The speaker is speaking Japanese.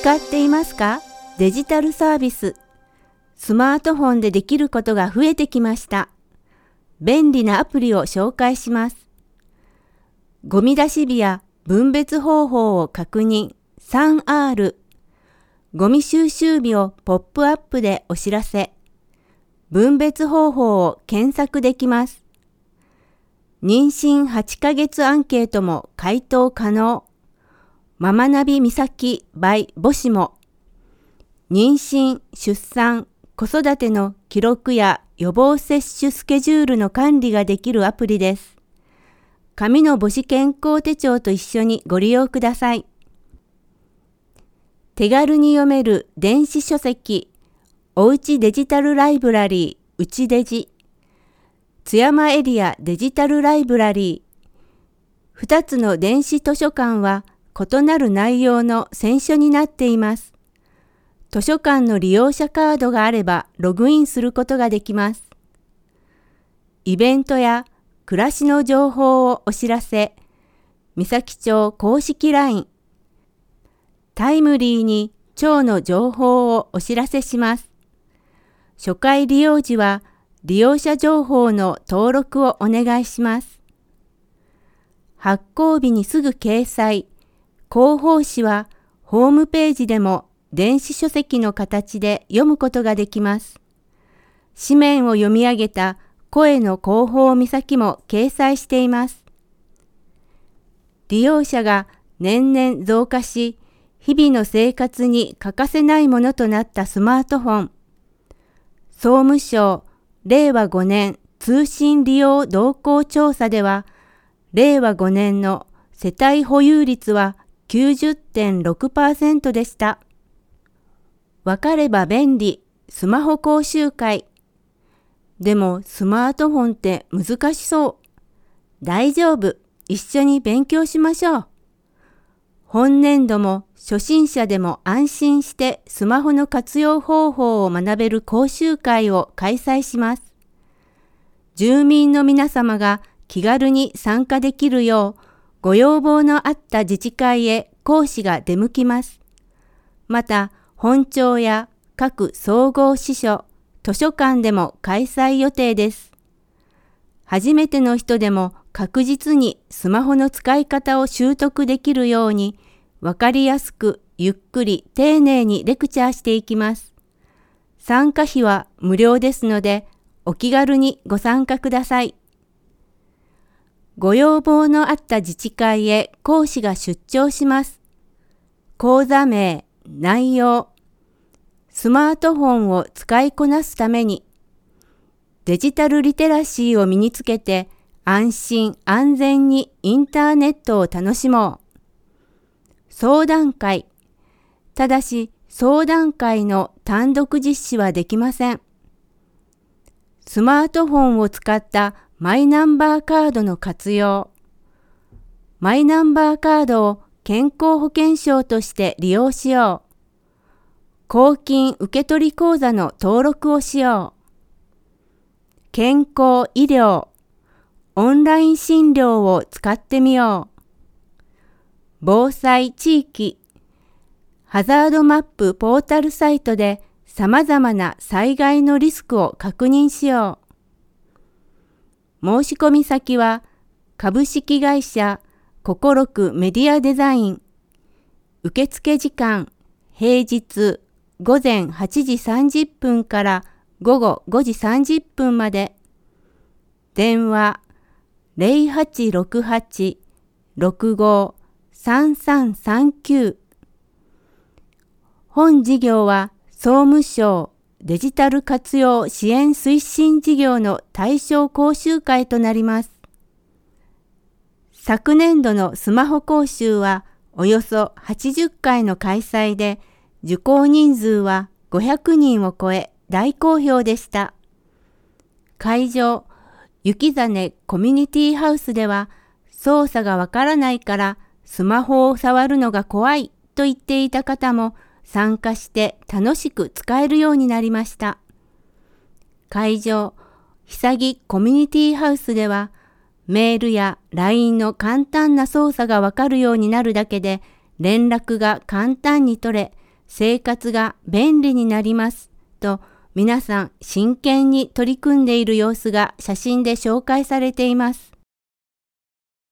使っていますか？デジタルサービス。スマートフォンでできることが増えてきました。便利なアプリを紹介します。ゴミ出し日や分別方法を確認 3R。ゴミ収集日をポップアップでお知らせ。分別方法を検索できます。妊娠8ヶ月アンケートも回答可能。ママナビみさき by 母子も。妊娠、出産、子育ての記録や予防接種スケジュールの管理ができるアプリです。紙の母子健康手帳と一緒にご利用ください。手軽に読める電子書籍、おうちデジタルライブラリー、うちデジ。津山エリアデジタルライブラリー。2つの電子図書館は異なる内容の選書になっています。図書館の利用者カードがあればログインすることができます。イベントや暮らしの情報をお知らせ、三崎町公式 LINE。タイムリーに町の情報をお知らせします。初回利用時は利用者情報の登録をお願いします。発行日にすぐ掲載、広報誌はホームページでも電子書籍の形で読むことができます。紙面を読み上げた声の広報岬も掲載しています。利用者が年々増加し、日々の生活に欠かせないものとなったスマートフォン。総務省令和5年通信利用動向調査では、令和5年の世帯保有率は 90.6% でした。わかれば便利、スマホ講習会。でもスマートフォンって難しそう。大丈夫、一緒に勉強しましょう。本年度も初心者でも安心してスマホの活用方法を学べる講習会を開催します。住民の皆様が気軽に参加できるよう、ご要望のあった自治会へ講師が出向きます。また、本庁や各総合支所、図書館でも開催予定です。初めての人でも確実にスマホの使い方を習得できるように、わかりやすくゆっくり丁寧にレクチャーしていきます。参加費は無料ですので、お気軽にご参加ください。ご要望のあった自治会へ講師が出張します。講座名、内容、スマートフォンを使いこなすために、デジタルリテラシーを身につけて安心安全にインターネットを楽しもう。相談会。ただし相談会の単独実施はできません。スマートフォンを使ったマイナンバーカードの活用。マイナンバーカードを健康保険証として利用しよう。公金受取口座の登録をしよう。健康医療。オンライン診療を使ってみよう。防災地域。ハザードマップポータルサイトで様々な災害のリスクを確認しよう。申し込み先は株式会社ココロクメディアデザイン。受付時間平日午前8時30分から午後5時30分まで。電話 0868-65-3339。本事業は総務省デジタル活用支援推進事業の対象講習会となります。昨年度のスマホ講習はおよそ80回の開催で、受講人数は500人を超え大好評でした。会場、雪実コミュニティハウスでは、操作がわからないからスマホを触るのが怖いと言っていた方も参加して楽しく使えるようになりました。会場、久木コミュニティハウスでは、メールや LINE の簡単な操作がわかるようになるだけで連絡が簡単に取れ、 生活が便利になりますと皆さん真剣に取り組んでいる様子が写真で紹介されています。